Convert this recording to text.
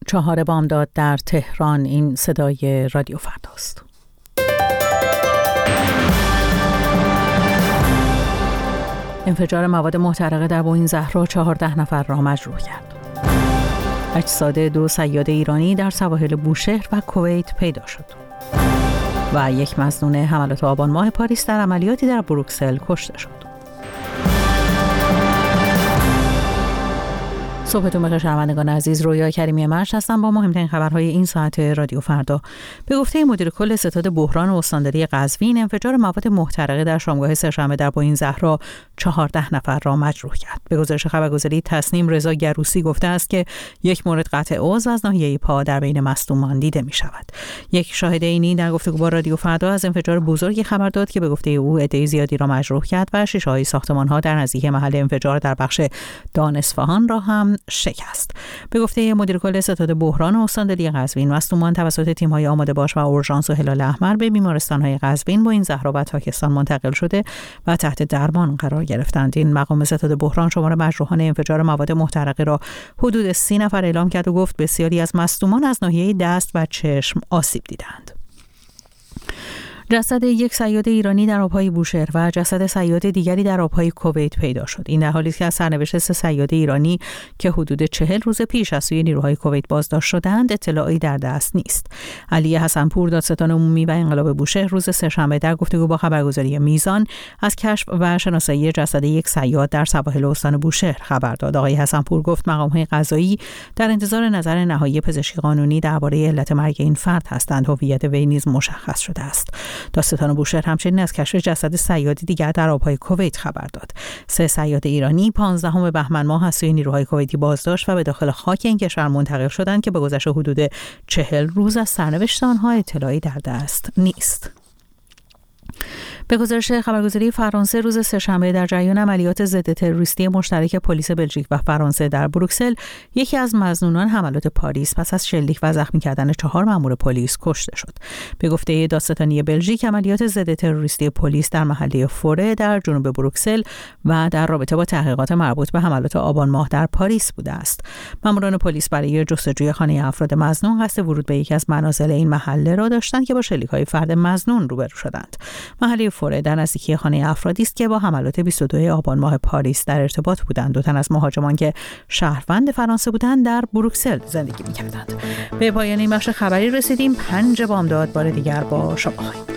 4 بامداد در تهران. این صدای رادیو فرداست. انفجار مواد محترقه در بوئینگ زهرا 14 نفر را مجروح کرد. اجساد 2 صیاد ایرانی در سواحل بوشهر و کویت پیدا شد. و یک مظنون حملات آبان ماه پاریس در عملیاتی در بروکسل کشته شد. صبحتون بخیر شنوندگان عزیز، رویا کریمی مرش هستم با مهمترین خبرهای این ساعت رادیو فردا. به گفته مدیر کل ستاد بحران و استانداری قزوین، انفجار مواد محترقه در شامگاه سه‌شنبه در بوئینگ زهرا 14 نفر را مجروح کرد. به گزارش خبرگزاری تصنیم، رضا گروسی گفته است که یک مورد قطع عضو از ناحیه پا در بین مصدومان دیده می شود. یک شاهد عینی در گفتگو با رادیو فردا از انفجار بزرگی خبر داد که به گفته او عده زیادی را مجروح کرد و شیشه‌های ساختمان‌ها در نزدیکی محل انفجار در بخش دان اصفهان را هم شکست. به گفته مدیر کل ستاد بحران و استانداری قزوین، مصدومان توسط تیم‌های آماده باش و اورژانس و هلال احمر به بیمارستان‌های قزوین، بوئینگ زهرا و تاکستان منتقل شده و تحت درمان قرار گرفتند. این مقام ستاد بحران شمار مجروحان انفجار مواد محترقه را حدود 30 نفر اعلام کرد و گفت بسیاری از مصدومان از ناحیه دست و چشم آسیب دیدند. جسد یک صیاد ایرانی در آبهای بوشهر و جسد صیاد دیگری در آبهای کویت پیدا شد. این در حالی است که از سرنوشت 3 صیاد ایرانی که حدود 40 روز پیش از سوی نیروهای کویت بازداشت شدند اطلاعی در دست نیست. علی حسنپور، دادستان عمومی و انقلاب بوشهر، روز سه‌شنبه در گفتگو با خبرگزاری میزان از کشف و شناسایی جسد یک صیاد در سواحل استان بوشهر خبر داد. آقای حسنپور گفت مقام‌های قضایی در انتظار نظر نهایی پزشکی قانونی درباره علت مرگ این فرد هستند. هویت وی نیز مشخص شده است. دادستان بوشهر همچنین از کشف جسد صیادی دیگر در آبهای کویت خبر داد. 3 صیاد ایرانی 15 بهمن ماه از سوی نیروهای کویتی بازداشت و به داخل خاک این کشور منتقل شدند که به گذشت حدود 40 روز از سرنوشت آنها اطلاعی در دست نیست. به گزارش خبرگزاری فرانسه، روز سه‌شنبه در جریان عملیات ضد تروریستی مشترک پلیس بلژیک و فرانسه در بروکسل، یکی از مظنونان حملات پاریس پس از شلیک و زخمی کردن 4 مأمور پلیس کشته شد. به گفته دادستانی بلژیک، عملیات ضد تروریستی پلیس در محله فوره در جنوب بروکسل و در رابطه با تحقیقات مربوط به حملات آبان ماه در پاریس بوده است. مأموران پلیس برای جستجوی خانه افراد مظنون قصد ورود به یکی از منازل این محله را داشتند که با شلیک‌های فرد مظنون روبرو شدند. محله فوره در نزدیکی خانه افرادی است که با حملات 22 آبان ماه پاریس در ارتباط بودند. 2 تن از مهاجمان که شهروند فرانسه بودند در بروکسل زندگی می‌کردند. به پایان این بخش خبری رسیدیم. 5 بامداد بار دیگر با شما خواهیم.